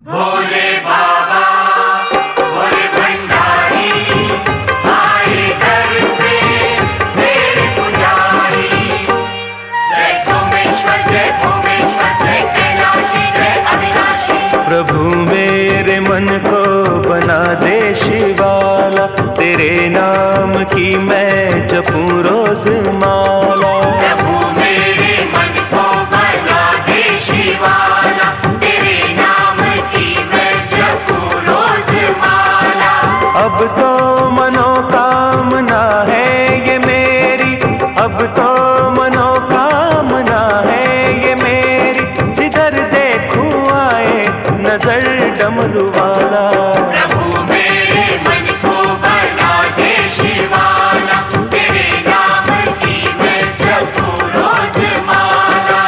भोले बाबा भोले भंडारी आए दर पे तेरे पुजारी। जय सोमेश्वर जय भूमेश्वर जय कैलाशी जय अविनाशी। प्रभु मेरे मन को बना दे शिवाला, तेरे नाम की मैं जपूं रोज माला। प्रभु मेरे मन को बना दे शिवाला, तेरे नाम की मैं जपूं रोज माला। अब तो मनोकामना है ये मेरी, अब तो मनोकामना है ये मेरी, जिधर देखूं आए नजर डमरू वाला। प्रभु मेरे मन को बना दे शिवाला, तेरे नाम की मैं जपूं रोज माला।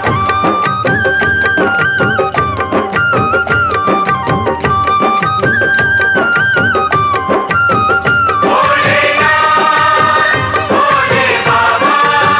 भोलेनाथ भोले बाबा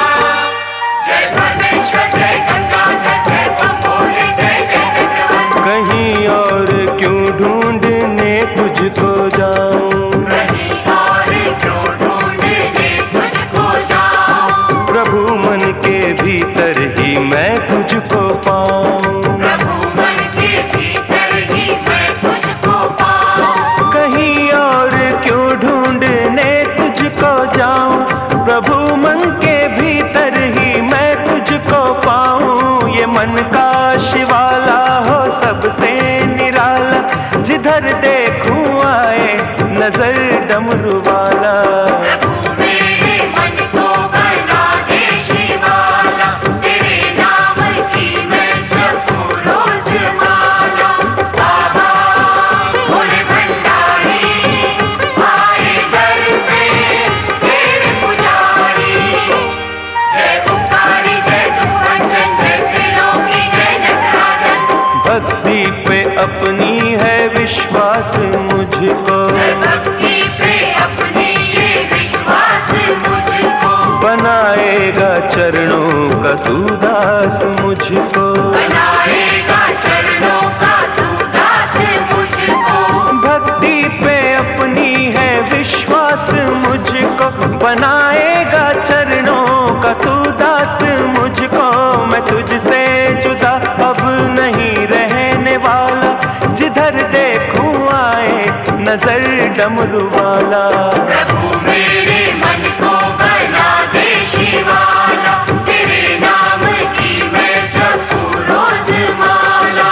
जय परमेश्वर जय गंगाधर जय बम भोले जय जय गंगाधर। कहीं और क्यों ढूंढने तुझको जाऊं, कहीं और क्यों ढूंढने तुझको जाऊं। प्रभु मन के भीतर ही मैं तुझको पाऊं। प्रभु मन के भीतर ही मैं तुझको पाऊं। कहीं और क्यों ढूंढने तुझको जाऊं, प्रभु मन के भीतर ही मैं तुझको पाऊं। ये मन का शिवाला हो सबसे निराला, जिधर देखूं आए नजर डमरू वाला। प्रभु मेरे मन को बना दे शिवाला, तेरे नाम की मैं जपूं रोज माला। बाबा भोले भंडारी आए दर पे तेरे पुजारी। जय ओंकारी जय धुरंजन जय त्रिलोकी जय नटराजन। भक्ति पे अपनी है विश्वास मुझको, भक्ति पे अपनी ये विश्वास मुझको। बनाएगा चरणों का तू दास मुझको। बनाएगा चरणों का तू दास मुझको। भक्ति पे अपनी है विश्वास मुझको, बनाएगा चरणों का तू दास मुझको। मैं तुझसे जुदा अब नहीं रहने वाला, जिधर देखूं आए नजर डमरू वाला। प्रभु मेरे मन को बना दे शिवाला, तेरे नाम की मैं जपूं रोज माला।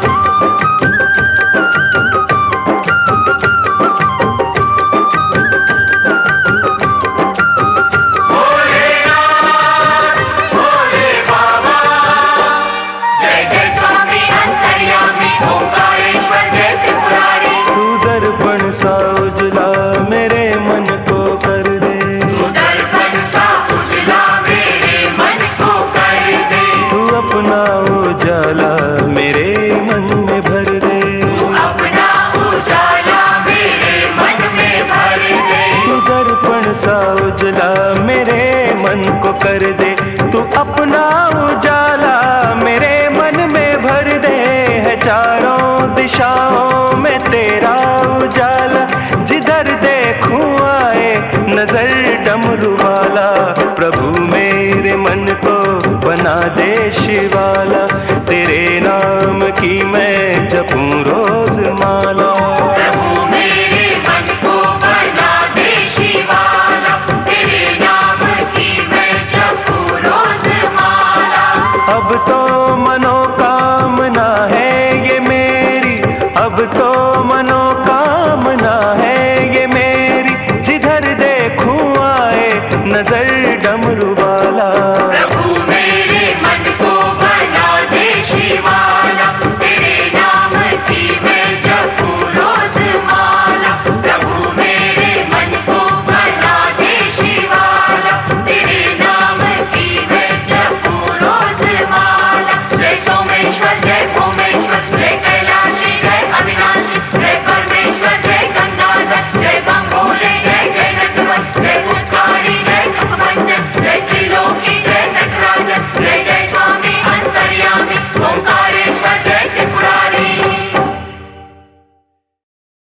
भोलेनाथ भोले बाबा जय जय स्वामी अंतर्यामी ओंकारेश्वर जय त्रिपुरारी। तू दर्पण सा उजला मेरे मन को कर दे, तू दर्पण सा उजला मेरे मन को कर दे। तू अपना उजाला मेरे मन में भर दे। तू अपना उजाला मेरे मन में भर दे। तू दर्पण सा उजला मेरे मन को कर दे, तू अपना उजाला मेरे मन में भर दे। है चारों दिशाओं में तेरा उजाला, जिधर देखूं आए नजर डमरू वाला। प्रभु मेरे मन को बना दे शिवाला, तेरे नाम की मैं जपूं रोज माला। प्रभु मेरे मन को बना दे शिवाला, तेरे नाम की मैं जपूं रोज माला। अब तो मनोकामना है ये मेरी, अब तो